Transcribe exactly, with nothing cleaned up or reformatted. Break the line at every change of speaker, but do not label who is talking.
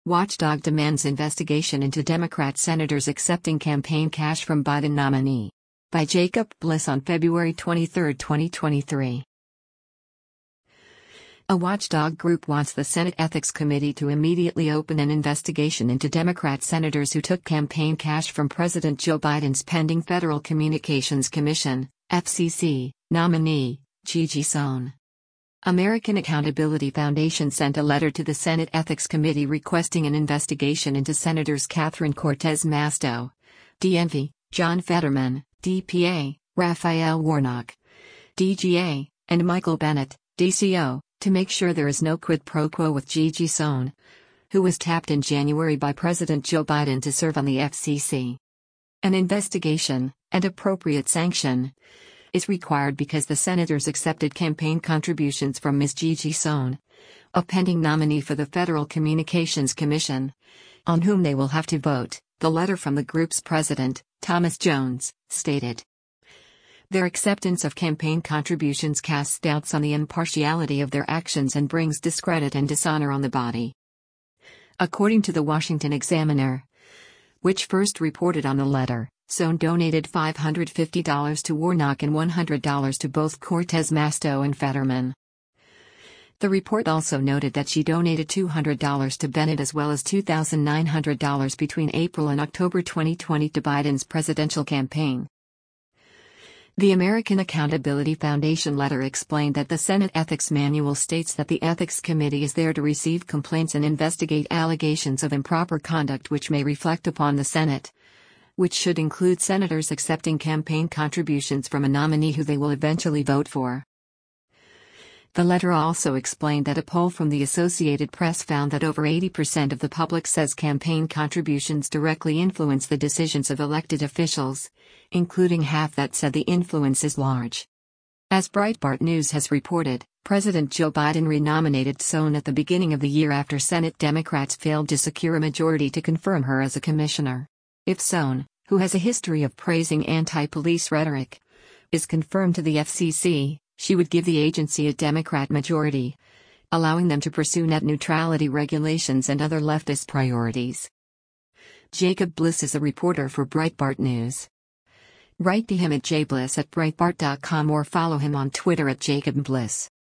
Watchdog demands investigation into Democrat senators accepting campaign cash from Biden nominee. By Jacob Bliss on February twenty-third, twenty twenty-three. A watchdog group wants the Senate Ethics Committee to immediately open an investigation into Democrat senators who took campaign cash from President Joe Biden's pending Federal Communications Commission, F C C, nominee, Gigi Sohn. American Accountability Foundation sent a letter to the Senate Ethics Committee requesting an investigation into Senators Catherine Cortez Masto, D N V, John Fetterman, D P A, Raphael Warnock, D G A, and Michael Bennet, D C O, to make sure there is no quid pro quo with Gigi Sohn, who was tapped in January by President Joe Biden to serve on the F C C. An investigation, and appropriate sanction, is required because the senators accepted campaign contributions from Miz Gigi Sohn, a pending nominee for the Federal Communications Commission, on whom they will have to vote, the letter from the group's president, Thomas Jones, stated. Their acceptance of campaign contributions casts doubts on the impartiality of their actions and brings discredit and dishonor on the body. According to the Washington Examiner, which first reported on the letter, Sohn donated five hundred fifty dollars to Warnock and one hundred dollars to both Cortez Masto and Fetterman. The report also noted that she donated two hundred dollars to Bennet as well as two thousand nine hundred dollars between April and October twenty twenty to Biden's presidential campaign. The American Accountability Foundation letter explained that the Senate Ethics Manual states that the Ethics Committee is there to receive complaints and investigate allegations of improper conduct which may reflect upon the Senate, which should include senators accepting campaign contributions from a nominee who they will eventually vote for. The letter also explained that a poll from the Associated Press found that over eighty percent of the public says campaign contributions directly influence the decisions of elected officials, including half that said the influence is large. As Breitbart News has reported, President Joe Biden renominated Sohn at the beginning of the year after Senate Democrats failed to secure a majority to confirm her as a commissioner. If Sohn, who has a history of praising anti-police rhetoric, is confirmed to the F C C, she would give the agency a Democrat majority, allowing them to pursue net neutrality regulations and other leftist priorities. Jacob Bliss is a reporter for Breitbart News. Write to him at jbliss at breitbart dot com or follow him on Twitter at Jacob Bliss.